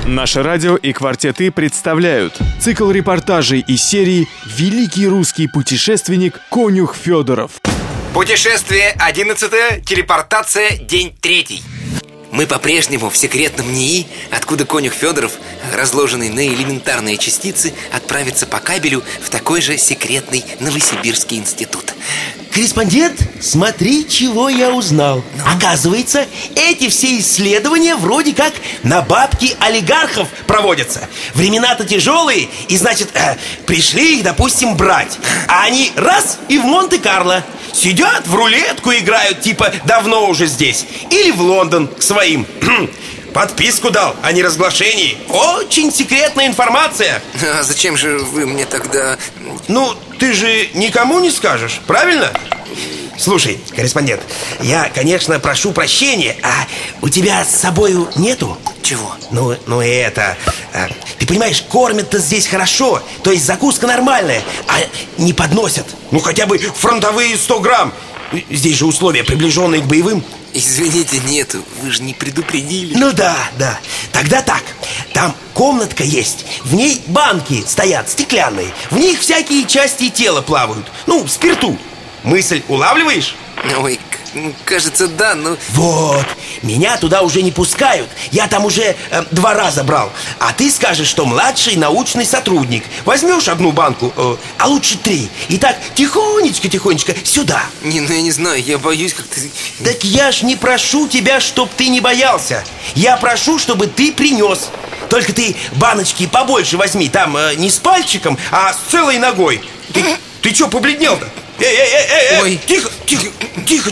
Наше радио и «Квартеты» представляют цикл репортажей из серии «Великий русский путешественник Конюх Федоров». Путешествие 11-е, телепортация, день 3. Мы по-прежнему в секретном НИИ, откуда Конюх Федоров, разложенный на элементарные частицы, отправится по кабелю в такой же секретный Новосибирский институт. Корреспондент, смотри, чего я узнал. Оказывается, эти все исследования вроде как на бабки олигархов проводятся. Времена-то тяжелые, и значит, пришли их, допустим, брать. А они раз и в Монте-Карло. Сидят, в рулетку играют, типа давно уже здесь. Или в Лондон к своим. Подписку дал о неразглашении. Очень секретная информация. А зачем же вы мне тогда... Ну, ты же никому не скажешь, правильно? Слушай, корреспондент, я, конечно, прошу прощения, а у тебя с собою нету? Чего? Ну это... ты понимаешь, кормят-то здесь хорошо. То есть закуска нормальная, а не подносят. Ну хотя бы фронтовые 100 грамм. Здесь же условия, приближенные к боевым. Извините, нет, вы же не предупредили. Ну да. Тогда так. Там комнатка есть. В ней банки стоят стеклянные. В них всякие части тела плавают. Ну, в спирту. Мысль улавливаешь? Ой, кажется, да, но... Вот, меня туда уже не пускают. Я там уже 2 раза брал. А ты скажешь, что младший научный сотрудник. Возьмешь одну банку, а лучше 3. И так тихонечко сюда. Я не знаю, я боюсь как-то... Так я ж не прошу тебя, чтоб ты не боялся. Я прошу, чтобы ты принес. Только ты баночки побольше возьми. Там не с пальчиком, а с целой ногой. Ты чё побледнел-то? Ой. Тихо.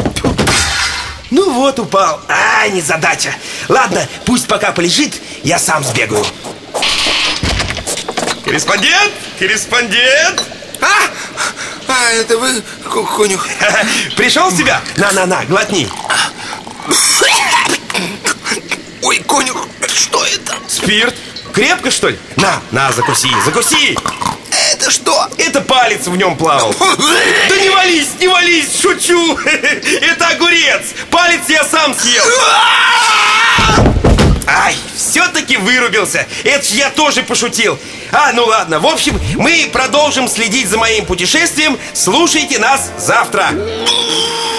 Ну вот, упал. Незадача. Ладно, пусть пока полежит, я сам сбегаю. Корреспондент! Это вы, Конюх? Пришел в себя? На, глотни. Ой, Конюх, что это? Спирт. Крепко, что ли? На, закуси. Это что? Это палец в нем плавал. Да не вались, шучу. Это огурец. Палец я сам съел. Все-таки вырубился. Это ж я тоже пошутил. Ну ладно, в общем, мы продолжим следить за моим путешествием. Слушайте нас завтра.